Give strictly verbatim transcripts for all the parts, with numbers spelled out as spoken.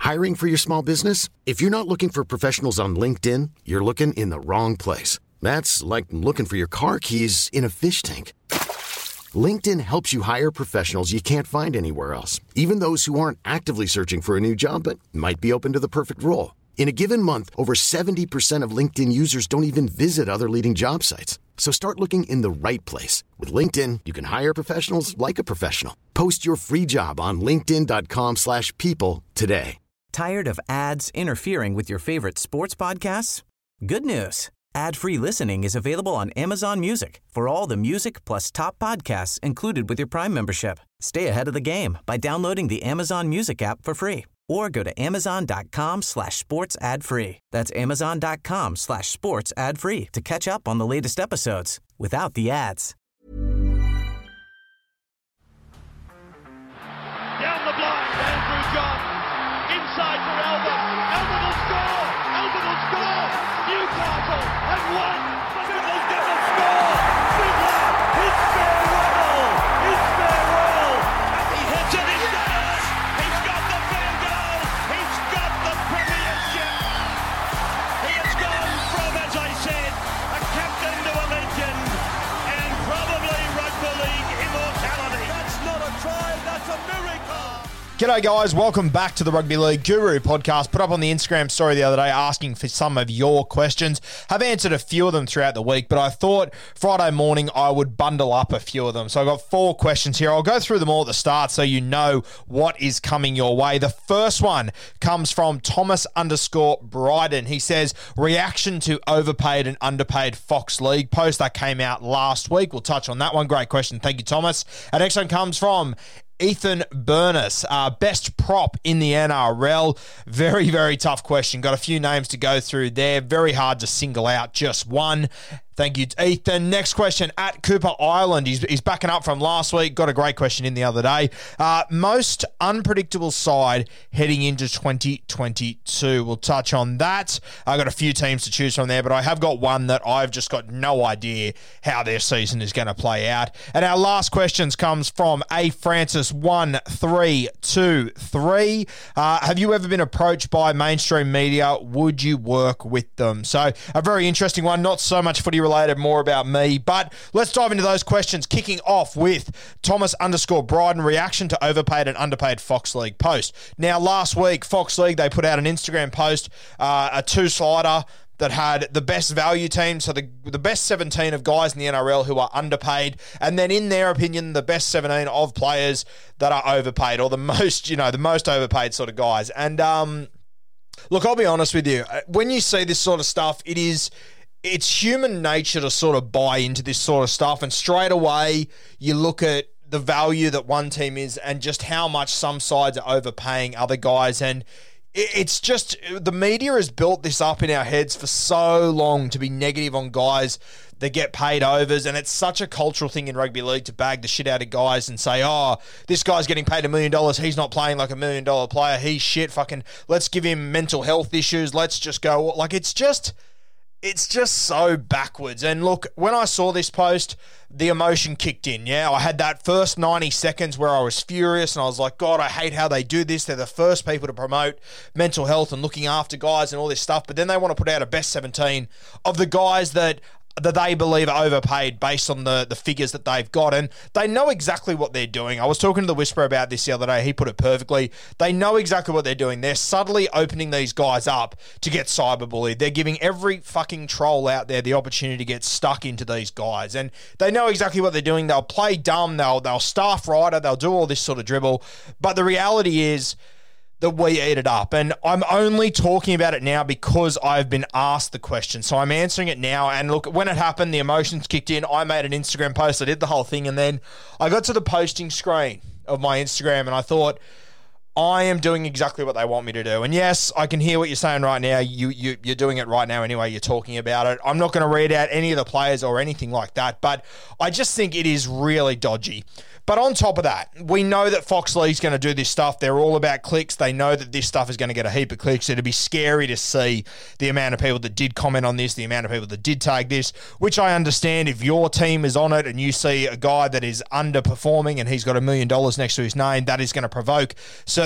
Hiring for your small business? If you're not looking for professionals on LinkedIn, you're looking in the wrong place. That's like looking for your car keys in a fish tank. LinkedIn helps you hire professionals you can't find anywhere else, even those who aren't actively searching for a new job but might be open to the perfect role. In a given month, over seventy percent of LinkedIn users don't even visit other leading job sites. So start looking in the right place. With LinkedIn, you can hire professionals like a professional. Post your free job on linkedin.com slash people today. Tired of ads interfering with your favorite sports podcasts? Good news. Ad-free listening is available on Amazon Music for all the music plus top podcasts included with your Prime membership. Stay ahead of the game by downloading the Amazon Music app for free or go to amazon.com slash sports ad free. That's amazon.com slash sports ad free to catch up on the latest episodes without the ads. Down the blind, Andrew John. Inside for Albert. Albert will score. Albert will score. Newcastle have won. Fiddler's going to score. Fiddler, it's farewell. It's farewell. And he hits it. He's got it. He's got the field goal. He's got the premiership. He has gone from, as I said, a captain to a legend and probably rugby league immortality. That's not a try. That's a miracle. G'day guys, welcome back to the Rugby League Guru podcast. Put up on the Instagram story the other day asking for some of your questions. Have answered a few of them throughout the week, but I thought Friday morning I would bundle up a few of them. So I've got four questions here. I'll go through them all at the start so you know what is coming your way. The first one comes from Thomas underscore Bryden. He says, reaction to overpaid and underpaid Fox League post that came out last week. We'll touch on that one. Great question. Thank you, Thomas. Our next one comes from Ethan Burness, uh, best prop in the N R L. Very, very tough question. Got a few names to go through there. Very hard to single out just one. Thank you, Ethan. Next question, at Cooper Island. He's, he's backing up from last week. Got a great question in the other day. Uh, most unpredictable side heading into twenty twenty-two. We'll touch on that. I've got a few teams to choose from there, but I have got one that I've just got no idea how their season is going to play out. And our last questions comes from A. Francis one three two three. Uh, have you ever been approached by mainstream media? Would you work with them? So a very interesting one. Not so much footy related, more about me. But let's dive into those questions, kicking off with Thomas underscore Bryden, reaction to overpaid and underpaid Fox League post. Now, last week, Fox League, they put out an Instagram post, uh, a two-slider that had the best value team, so the the best seventeen of guys in the N R L who are underpaid, and then in their opinion, the best seventeen of players that are overpaid, or the most, you know, the most overpaid sort of guys. And um, look, I'll be honest with you, when you see this sort of stuff, it is... it's human nature to sort of buy into this sort of stuff, and straight away you look at the value that one team is and just how much some sides are overpaying other guys, and it's just, the media has built this up in our heads for so long to be negative on guys that get paid overs, and it's such a cultural thing in rugby league to bag the shit out of guys and say, oh, this guy's getting paid a million dollars, he's not playing like a million dollar player, he's shit, fucking, let's give him mental health issues, let's just go, like, it's just... It's just so backwards. And look, when I saw this post, the emotion kicked in, yeah? I had that first ninety seconds where I was furious and I was like, God, I hate how they do this. They're the first people to promote mental health and looking after guys and all this stuff. But then they want to put out a best seventeen of the guys that that they believe are overpaid based on the, the figures that they've got. And they know exactly what they're doing. I was talking to the Whisperer about this the other day. He put it perfectly. They know exactly what they're doing. They're subtly opening these guys up to get cyberbullied. They're giving every fucking troll out there the opportunity to get stuck into these guys. And they know exactly what they're doing. They'll play dumb. They'll, they'll staff rider. They'll do all this sort of dribble. But the reality is, that we eat it up. And I'm only talking about it now because I've been asked the question. So I'm answering it now. And look, when it happened, the emotions kicked in. I made an Instagram post. I did the whole thing. And then I got to the posting screen of my Instagram and I thought, I am doing exactly what they want me to do. And yes, I can hear what you're saying right now. You, you, you're doing it right now anyway. You're talking about it. I'm not going to read out any of the players or anything like that. But I just think it is really dodgy. But on top of that, we know that Fox League's going to do this stuff. They're all about clicks. They know that this stuff is going to get a heap of clicks. It'd be scary to see the amount of people that did comment on this, the amount of people that did tag this, which I understand if your team is on it and you see a guy that is underperforming and he's got a million dollars next to his name, that is going to provoke certain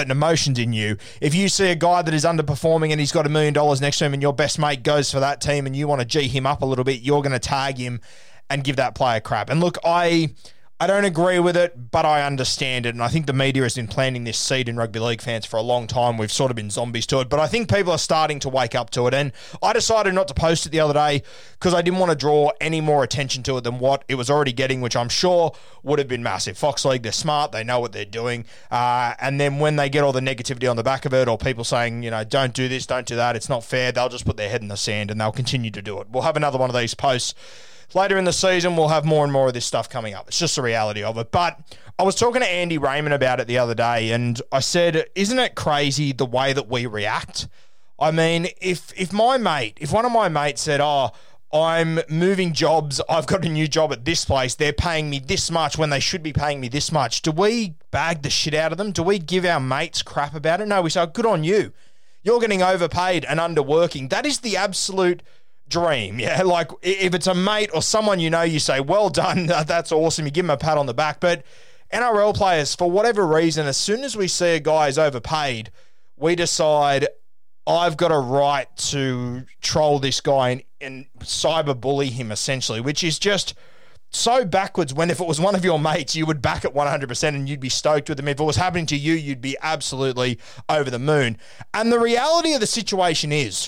certain emotions in you. If you see a guy that is underperforming and he's got a million dollars next to him and your best mate goes for that team and you want to G him up a little bit, you're going to tag him and give that player crap. And look, I... I don't agree with it, but I understand it. And I think the media has been planting this seed in rugby league fans for a long time. We've sort of been zombies to it. But I think people are starting to wake up to it. And I decided not to post it the other day because I didn't want to draw any more attention to it than what it was already getting, which I'm sure would have been massive. Fox League, they're smart. They know what they're doing. Uh, and then when they get all the negativity on the back of it, or people saying, you know, don't do this, don't do that, it's not fair, they'll just put their head in the sand and they'll continue to do it. We'll have another one of these posts later in the season. We'll have more and more of this stuff coming up. It's just the reality of it. But I was talking to Andy Raymond about it the other day, and I said, isn't it crazy the way that we react? I mean, if if my mate, if one of my mates said, oh, I'm moving jobs, I've got a new job at this place, they're paying me this much when they should be paying me this much, do we bag the shit out of them? Do we give our mates crap about it? No, we say, good on you. You're getting overpaid and underworking. That is the absolute dream. Yeah, like if it's a mate or someone you know, you say, well done, that's awesome, you give them a pat on the back. But N R L players, for whatever reason, as soon as we see a guy is overpaid, we decide, I've got a right to troll this guy and, and cyberbully him, essentially, which is just so backwards. When if it was one of your mates, you would back it one hundred percent and you'd be stoked with them. If it was happening to you, you'd be absolutely over the moon. And the reality of the situation is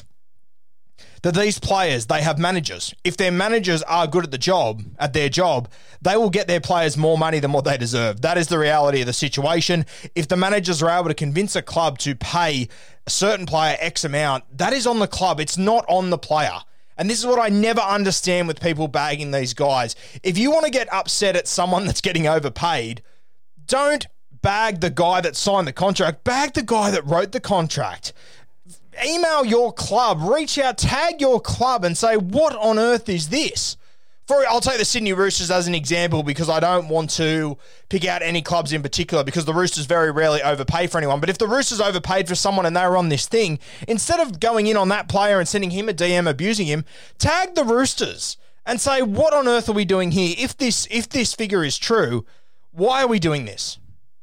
that these players, they have managers. If their managers are good at the job, at their job, they will get their players more money than what they deserve. That is the reality of the situation. If the managers are able to convince a club to pay a certain player X amount, that is on the club. It's not on the player. And this is what I never understand with people bagging these guys. If you want to get upset at someone that's getting overpaid, don't bag the guy that signed the contract. Bag the guy that wrote the contract. Email your club, reach out, tag your club and say, what on earth is this? For I'll take the Sydney Roosters as an example because I don't want to pick out any clubs in particular because the Roosters very rarely overpay for anyone. But if the Roosters overpaid for someone and they were on this thing, instead of going in on that player and sending him a D M abusing him, tag the Roosters and say, what on earth are we doing here? If this if this figure is true, why are we doing this?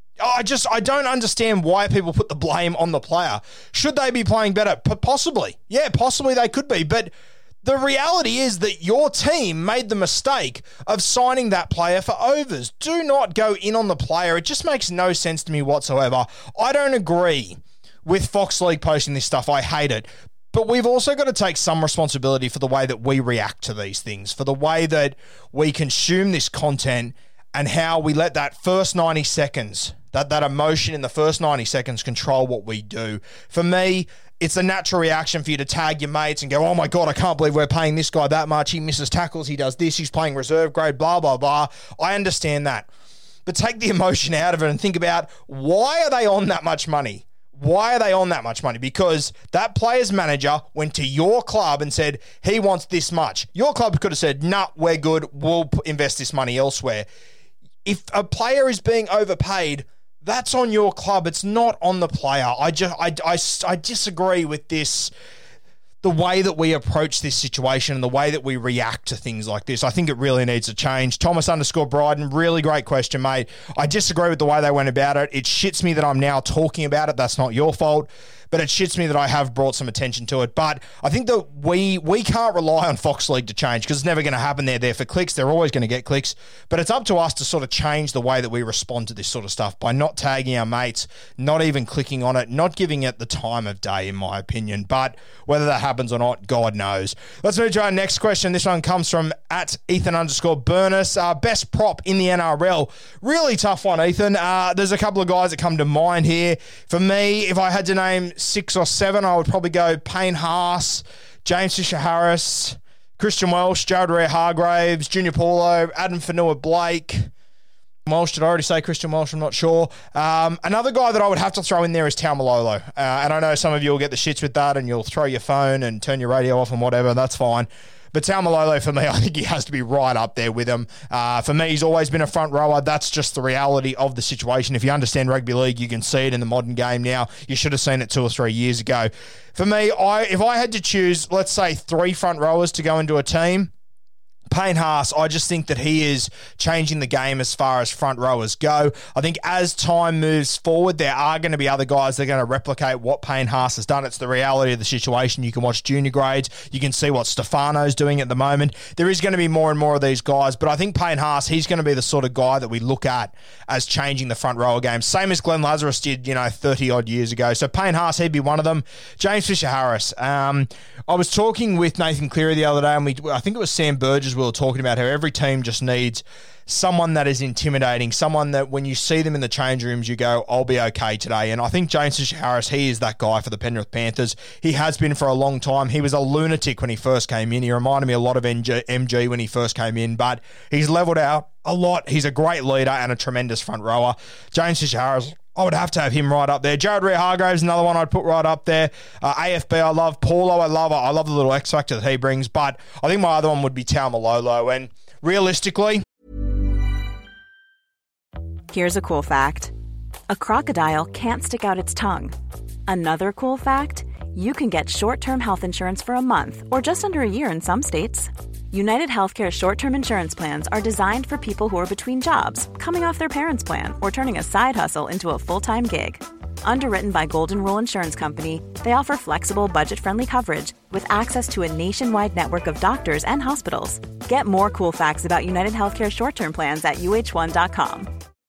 I just, I don't understand why people put the blame on the player. Should they be playing better? P- possibly. Yeah, possibly they could be. But the reality is that your team made the mistake of signing that player for overs. Do not go in on the player. It just makes no sense to me whatsoever. I don't agree with Fox League posting this stuff. I hate it. But we've also got to take some responsibility for the way that we react to these things, for the way that we consume this content and how we let that first ninety seconds, that, that emotion in the first ninety seconds control what we do. For me, it's a natural reaction for you to tag your mates and go, oh my God, I can't believe we're paying this guy that much. He misses tackles. He does this. He's playing reserve grade, blah, blah, blah. I understand that. But take the emotion out of it and think about, why are they on that much money? Why are they on that much money? Because that player's manager went to your club and said, he wants this much. Your club could have said, nah, we're good. We'll invest this money elsewhere. If a player is being overpaid, that's on your club. It's not on the player. I just, I, I, I disagree with this, the way that we approach this situation and the way that we react to things like this. I think it really needs to change. Thomas underscore Bryden, really great question, mate. I disagree with the way they went about it. It shits me that I'm now talking about it. That's not your fault. But it shits me that I have brought some attention to it. But I think that we we can't rely on Fox League to change because it's never going to happen. They're there for clicks. They're always going to get clicks. But it's up to us to sort of change the way that we respond to this sort of stuff by not tagging our mates, not even clicking on it, not giving it the time of day, in my opinion. But whether that happens or not, God knows. Let's move to our next question. This one comes from at Ethan underscore Burness. Uh, best prop in the N R L. Really tough one, Ethan. Uh, there's a couple of guys that come to mind here. For me, if I had to name six or seven, I would probably go Payne Haas, James Fisher-Harris, Christian Welsh, Jared Rea-Hargraves, Junior Paulo, Adam Fanua-Blake. Welsh, did I already say Christian Welsh? I'm not sure. Um, another guy that I would have to throw in there is Taumalolo. Uh, and I know some of you will get the shits with that and you'll throw your phone and turn your radio off and whatever. That's fine. But Taumalolo, for me, I think he has to be right up there with him. Uh, for me, he's always been a front rower. That's just the reality of the situation. If you understand rugby league, you can see it in the modern game now. You should have seen it two or three years ago. For me, I if I had to choose, let's say, three front rowers to go into a team, Payne Haas, I just think that he is changing the game as far as front rowers go. I think as time moves forward, there are going to be other guys that are going to replicate what Payne Haas has done. It's the reality of the situation. You can watch junior grades. You can see what Stefano's doing at the moment. There is going to be more and more of these guys, but I think Payne Haas, he's going to be the sort of guy that we look at as changing the front rower game. Same as Glenn Lazarus did, you know, thirty-odd years ago. So Payne Haas, he'd be one of them. James Fisher-Harris. Um, I was talking with Nathan Cleary the other day, and we, I think it was Sam Burgess, we were talking about how every team just needs someone that is intimidating, someone that when you see them in the change rooms, you go, I'll be okay today. And I think James Fisher-Harris, he is that guy for the Penrith Panthers. He has been for a long time. He was a lunatic when he first came in. He reminded me a lot of M G when he first came in, but he's leveled out a lot. He's a great leader and a tremendous front rower. James Fisher-Harris, I would have to have him right up there. Jared Rea-Hargraves, another one I'd put right up there. Uh, A F B, I love. Paulo, I love. I love the little X factor that he brings. But I think my other one would be Taumalolo. And realistically, here's a cool fact. A crocodile can't stick out its tongue. Another cool fact, you can get short-term health insurance for a month or just under a year in some states. United Healthcare short-term insurance plans are designed for people who are between jobs, coming off their parents' plan, or turning a side hustle into a full-time gig. Underwritten by Golden Rule Insurance Company, they offer flexible, budget-friendly coverage with access to a nationwide network of doctors and hospitals. Get more cool facts about United Healthcare short-term plans at U H one dot com.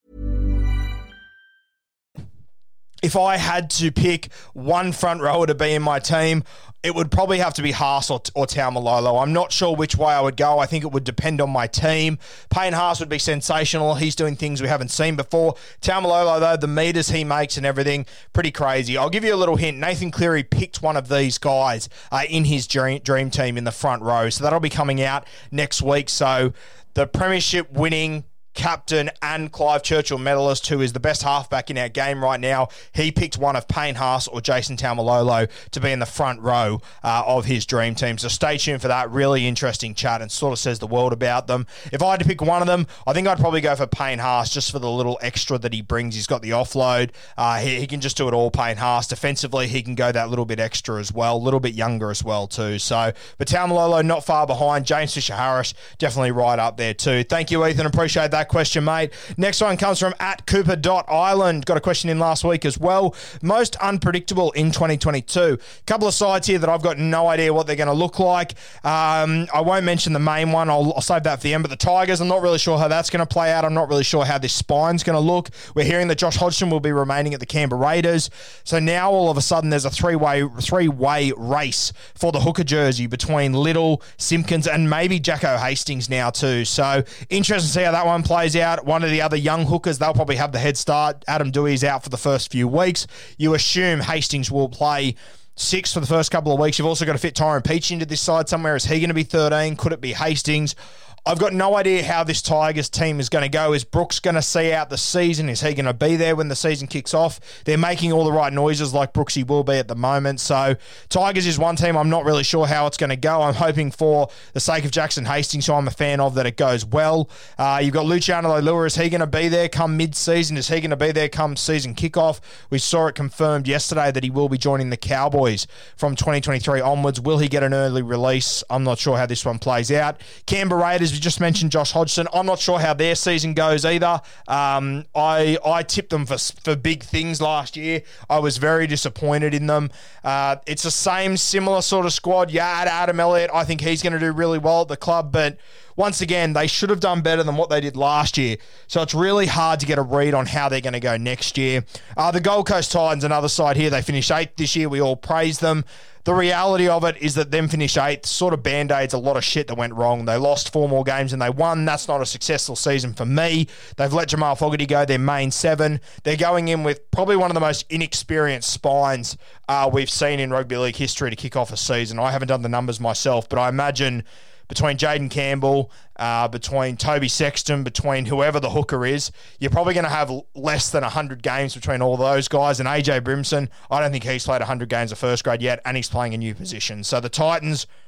If I had to pick one front rower to be in my team, it would probably have to be Haas or, or Taumalolo. I'm not sure which way I would go. I think it would depend on my team. Payne Haas would be sensational. He's doing things we haven't seen before. Taumalolo, though, the meters he makes and everything, pretty crazy. I'll give you a little hint. Nathan Cleary picked one of these guys uh, in his dream, dream team in the front row. So that'll be coming out next week. So the premiership winning captain and Clive Churchill medalist, who is the best halfback in our game right now, he picked one of Payne Haas or Jason Taumalolo to be in the front row uh, of his dream team. So stay tuned for that. Really interesting chat and sort of says the world about them. If I had to pick one of them, I think I'd probably go for Payne Haas just for the little extra that he brings. He's got the offload. Uh, he, he can just do it all, Payne Haas. Defensively, he can go that little bit extra as well, a little bit younger as well too. So, but Taumalolo not far behind. James Fisher-Harris definitely right up there too. Thank you, Ethan. Appreciate that question, mate. Next one comes from at Cooper dot Island. Got a question in last week as well. Most unpredictable in twenty twenty-two. Couple of sides here that I've got no idea what they're going to look like. Um, I won't mention the main one. I'll, I'll save that for the end. But the Tigers, I'm not really sure how that's going to play out. I'm not really sure how this spine's going to look. We're hearing that Josh Hodgson will be remaining at the Canberra Raiders. So now all of a sudden there's a three-way three-way race for the hooker jersey between Little, Simpkins, and maybe Jacko Hastings now too. So interesting to see how that one plays out. One of the other young hookers, they'll probably have the head start. Adam Dewey's out for the first few weeks. You assume Hastings will play six for the first couple of weeks. You've also got to fit Tyrone Peach into this side somewhere. Is he going to be thirteen? Could it be Hastings? I've got no idea how this Tigers team is going to go. Is Brooks going to see out the season? Is he going to be there when the season kicks off? They're making all the right noises like Brooksy will be at the moment. So Tigers is one team I'm not really sure how it's going to go. I'm hoping for the sake of Jackson Hastings, who I'm a fan of, that it goes well. Uh, you've got Luciano Leilua. Is he going to be there come mid-season? Is he going to be there come season kickoff? We saw it confirmed yesterday that he will be joining the Cowboys from twenty twenty-three onwards. Will he get an early release? I'm not sure how this one plays out. Canberra Raiders, we just mentioned Josh Hodgson. I'm not sure how their season goes either. Um, I I tipped them for for big things last year. I was very disappointed in them. Uh, it's the same, similar sort of squad. Yeah, add Adam Elliott. I think he's going to do really well at the club, but once again, they should have done better than what they did last year. So it's really hard to get a read on how they're going to go next year. Uh, the Gold Coast Titans, another side here. They finished eighth this year. We all praise them. The reality of it is that them finish eighth sort of band-aids a lot of shit that went wrong. They lost four more games than they won. That's not a successful season for me. They've let Jamal Fogarty go, their main seven. They're going in with probably one of the most inexperienced spines uh, we've seen in rugby league history to kick off a season. I haven't done the numbers myself, but I imagine between Jaden Campbell, uh, between Toby Sexton, between whoever the hooker is, you're probably going to have less than one hundred games between all those guys. And A J Brimson, I don't think he's played one hundred games of first grade yet, and he's playing a new position. So the Titans,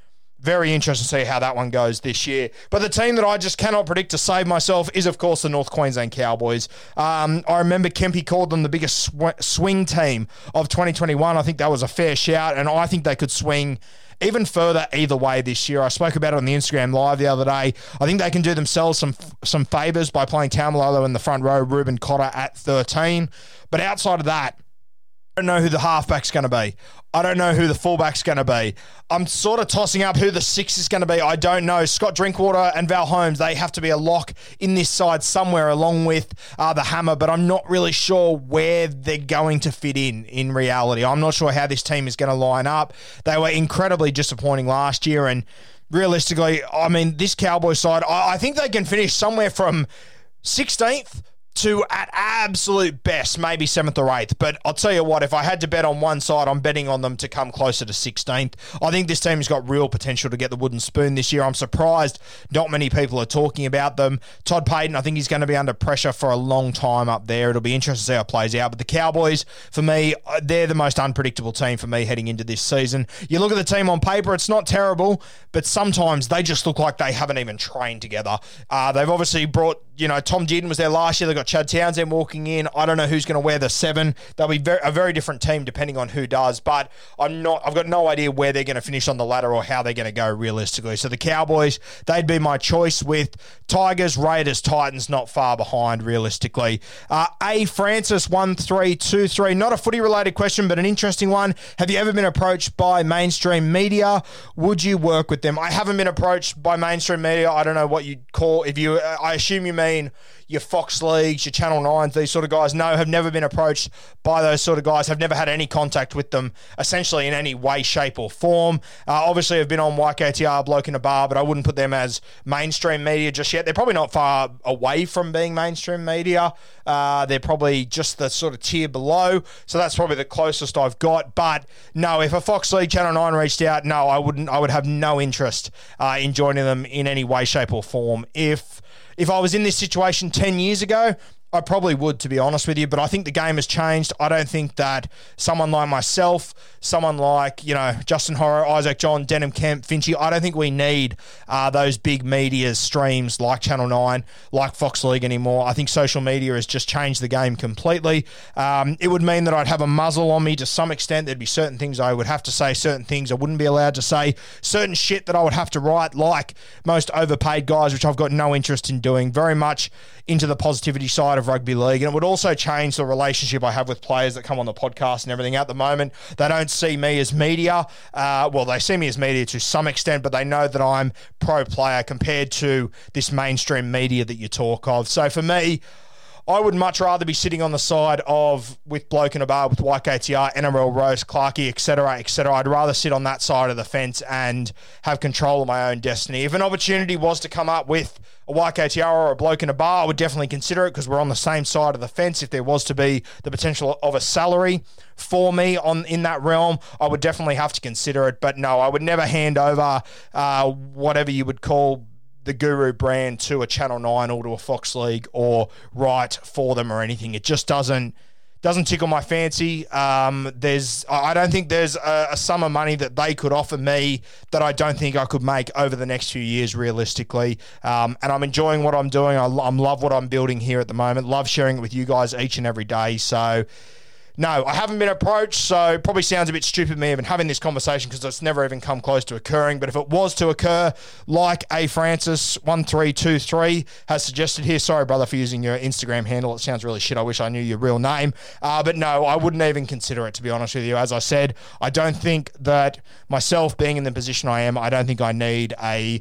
very interested to see how that one goes this year. But the team that I just cannot predict to save myself is, of course, the North Queensland Cowboys. Um, I remember Kempy called them the biggest sw- swing team of twenty twenty-one. I think that was a fair shout, and I think they could swing even further either way this year. I spoke about it on the Instagram Live the other day. I think they can do themselves some some favours by playing Taumalolo in the front row, Ruben Cotter at thirteen. But outside of that, I don't know who the halfback's going to be. I don't know who the fullback's going to be. I'm sort of tossing up who the six is going to be. I don't know. Scott Drinkwater and Val Holmes, they have to be a lock in this side somewhere along with uh, the hammer, but I'm not really sure where they're going to fit in in reality. I'm not sure how this team is going to line up. They were incredibly disappointing last year, and realistically, I mean, this Cowboys side, I, I think they can finish somewhere from sixteenth to, at absolute best, maybe seventh or eighth. But I'll tell you what, if I had to bet on one side, I'm betting on them to come closer to sixteenth. I think this team has got real potential to get the wooden spoon this year. I'm surprised not many people are talking about them. Todd Payton, I think he's going to be under pressure for a long time up there. It'll be interesting to see how it plays out. But the Cowboys, for me, they're the most unpredictable team for me heading into this season. You look at the team on paper, it's not terrible, but sometimes they just look like they haven't even trained together. Uh, they've obviously brought, you know, Tom Dearden was there last year. They've got Chad Townsend walking in. I don't know who's going to wear the seven. They'll be very, a very different team depending on who does, but I'm not, I've got no idea where they're going to finish on the ladder or how they're going to go realistically. So the Cowboys, they'd be my choice, with Tigers, Raiders, Titans not far behind realistically. Uh, A. Francis, one three two three. Not a footy related question, but an interesting one. Have you ever been approached by mainstream media? Would you work with them? I haven't been approached by mainstream media. I don't know what you'd call, if you, I assume you mean your Fox Leagues, your Channel nines, these sort of guys. No, have never been approached by those sort of guys. Have never had any contact with them, essentially in any way, shape or form. Uh, obviously, I've been on Y K T R, Bloke in a Bar, but I wouldn't put them as mainstream media just yet. They're probably not far away from being mainstream media. Uh, they're probably just the sort of tier below. So that's probably the closest I've got. But no, if a Fox League, Channel nine reached out, no, I wouldn't. I would have no interest uh, in joining them in any way, shape or form. If If I was in this situation ten years ago, I probably would, to be honest with you, but I think the game has changed. I don't think that someone like myself, someone like, you know, Justin Horro, Isaac John, Denham Kemp, Finchy, I don't think we need uh, those big media streams like Channel nine, like Fox League anymore. I think social media has just changed the game completely. Um, it would mean that I'd have a muzzle on me to some extent. There'd be certain things I would have to say, certain things I wouldn't be allowed to say, certain shit that I would have to write, like most overpaid guys, which I've got no interest in doing. Very much into the positivity side of rugby league, and it would also change the relationship I have with players that come on the podcast and everything. At the moment, they don't see me as media. Uh, well, they see me as media to some extent, but they know that I'm pro player compared to this mainstream media that you talk of. So for me, I would much rather be sitting on the side of, with Bloke in a Bar, with Y K T R, N R L, Rose, Clarkey, et cetera, et cetera. I'd rather sit on that side of the fence and have control of my own destiny. If an opportunity was to come up with a Y K T R or a Bloke in a Bar, I would definitely consider it, because we're on the same side of the fence. If there was to be the potential of a salary for me on in that realm, I would definitely have to consider it. But no, I would never hand over uh, whatever you would call the Guru brand to a Channel nine or to a Fox League or write for them or anything. It just doesn't doesn't tickle my fancy. Um, there's I don't think there's a, a sum of money that they could offer me that I don't think I could make over the next few years realistically. Um, and I'm enjoying what I'm doing. I, I love what I'm building here at the moment. Love sharing it with you guys each and every day. So no, I haven't been approached, so probably sounds a bit stupid me even having this conversation, because it's never even come close to occurring. But if it was to occur, like A. Francis one three two three has suggested here, sorry, brother, for using your Instagram handle. It sounds really shit. I wish I knew your real name. Uh, but no, I wouldn't even consider it, to be honest with you. As I said, I don't think that myself being in the position I am, I don't think I need a...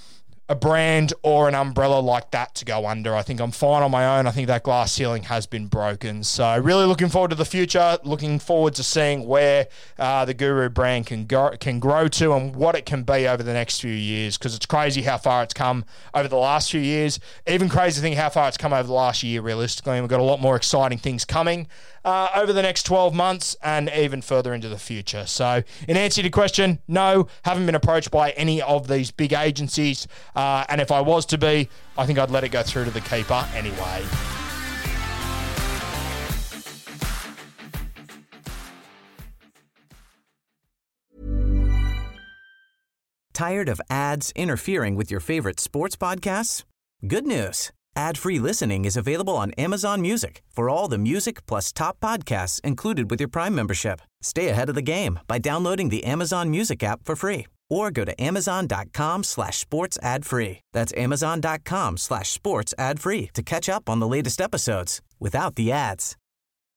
a brand or an umbrella like that to go under. I think I'm fine on my own. I think that glass ceiling has been broken. So really looking forward to the future, looking forward to seeing where uh, the Guru brand can go, can grow to and what it can be over the next few years, because it's crazy how far it's come over the last few years. Even crazy to think how far it's come over the last year, realistically. And we've got a lot more exciting things coming uh, over the next twelve months and even further into the future. So in answer to your question, no, haven't been approached by any of these big agencies. Uh, and if I was to be, I think I'd let it go through to the keeper anyway. Tired of ads interfering with your favorite sports podcasts? Good news. Ad-free listening is available on Amazon Music for all the music plus top podcasts included with your Prime membership. Stay ahead of the game by downloading the Amazon Music app for free or go to amazon.com slash sports ad free. That's amazon.com slash sports ad free to catch up on the latest episodes without the ads.